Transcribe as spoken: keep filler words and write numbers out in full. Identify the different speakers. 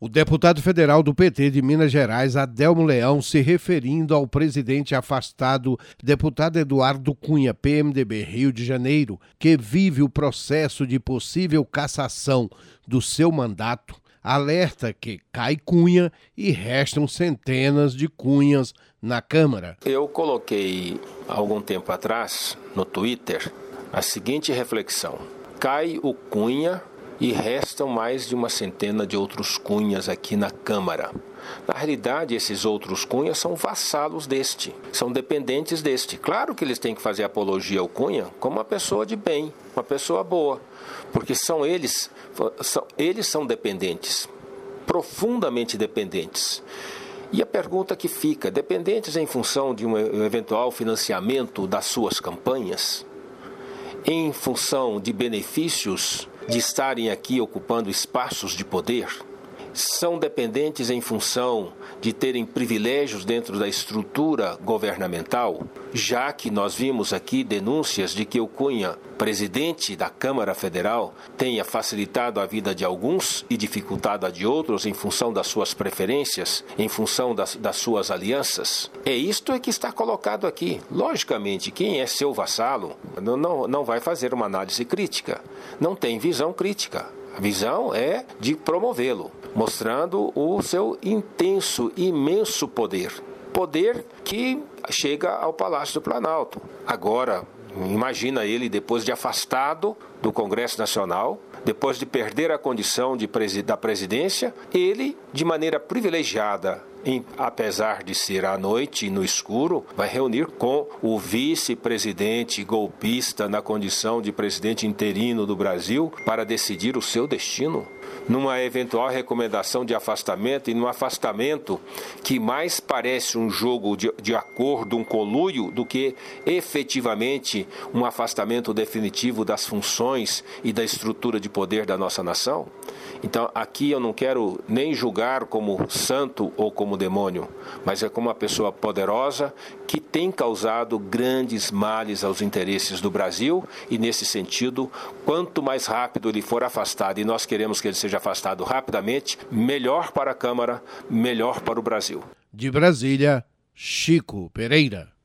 Speaker 1: O deputado federal do P T de Minas Gerais, Adelmo Leão, se referindo ao presidente afastado, deputado Eduardo Cunha, P M D B Rio de Janeiro, que vive o processo de possível cassação do seu mandato, alerta que cai Cunha e restam centenas de Cunhas na Câmara.
Speaker 2: Eu coloquei, há algum tempo atrás, no Twitter, a seguinte reflexão: cai o Cunha e restam mais de uma centena de outros Cunhas aqui na Câmara. Na realidade, esses outros Cunhas são vassalos deste, são dependentes deste. Claro que eles têm que fazer apologia ao Cunha como uma pessoa de bem, uma pessoa boa, porque são eles, são, eles são dependentes, profundamente dependentes. E a pergunta que fica, dependentes em função de um eventual financiamento das suas campanhas, em função de benefícios de estarem aqui ocupando espaços de poder, são dependentes em função de terem privilégios dentro da estrutura governamental, já que nós vimos aqui denúncias de que o Cunha, presidente da Câmara Federal, tenha facilitado a vida de alguns e dificultado a de outros em função das suas preferências, em função das, das suas alianças. É isto é que está colocado aqui. Logicamente, quem é seu vassalo não, não, não vai fazer uma análise crítica, não tem visão crítica. A visão é de promovê-lo, mostrando o seu intenso, imenso poder. Poder que chega ao Palácio do Planalto. Agora, imagina ele depois de afastado do Congresso Nacional, depois de perder a condição de presi- da presidência, ele, de maneira privilegiada, em, apesar de ser à noite e no escuro, vai reunir com o vice-presidente golpista na condição de presidente interino do Brasil para decidir o seu destino, numa eventual recomendação de afastamento e num afastamento que mais parece um jogo de, de acordo, um conluio, do que efetivamente um afastamento definitivo das funções e da estrutura de poder da nossa nação. Então, aqui eu não quero nem julgar como santo ou como demônio, mas é como uma pessoa poderosa que tem causado grandes males aos interesses do Brasil e, nesse sentido, quanto mais rápido ele for afastado, e nós queremos que ele seja afastado rapidamente, melhor para a Câmara, melhor para o Brasil.
Speaker 1: De Brasília, Chico Pereira.